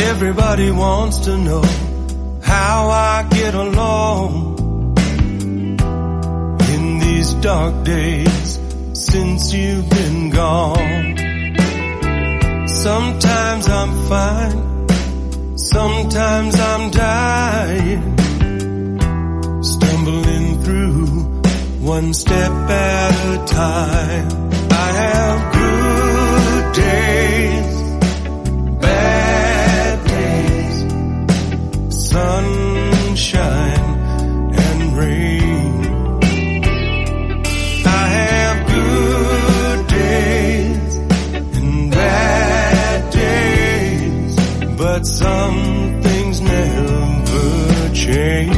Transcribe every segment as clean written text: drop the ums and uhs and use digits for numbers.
Everybody wants to know how I get along in these dark days since you've been gone. Sometimes I'm fine, sometimes I'm dying, stumbling through one step at a time. I have good days, bad days, sunshine and rain. I have good days and bad days, but some things never change.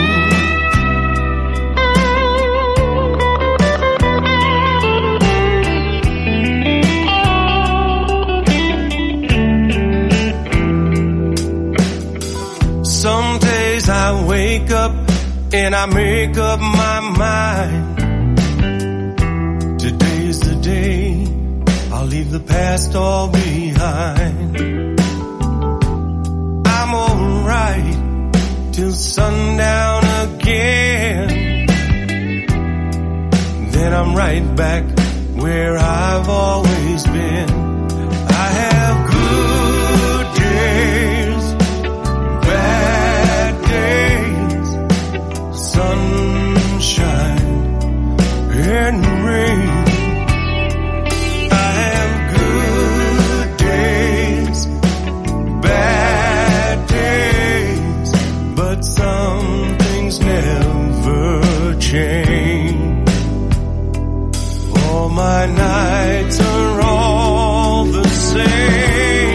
Some days I wake up and I make up my mind. Today's the day I'll leave the past all behind. I'm alright till sundown again. Then I'm right back where I've always been. I have good days, bad days, sunshine and rain. I have good days, bad days, but some things never change. All my nights are all the same.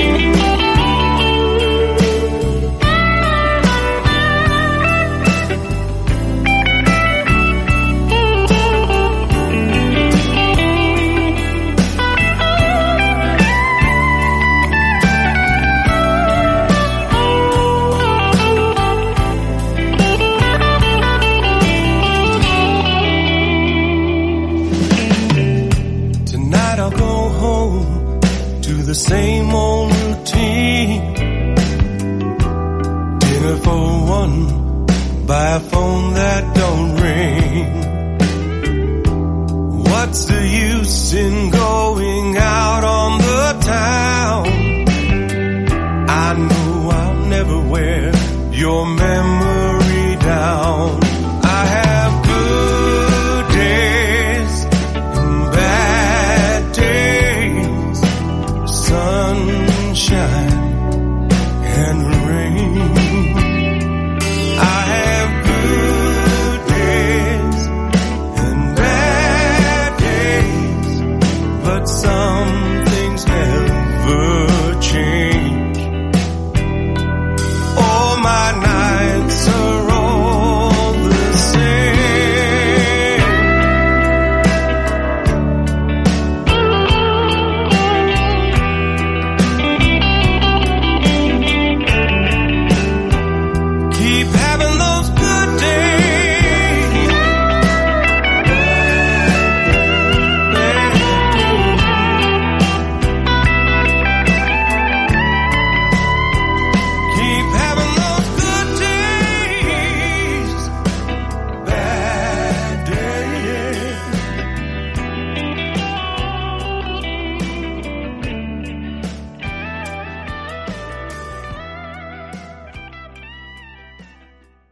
The same old routine. Dinner for one by a phone that don't ring. What's the use in going out on the town? I know I'll never wear your memory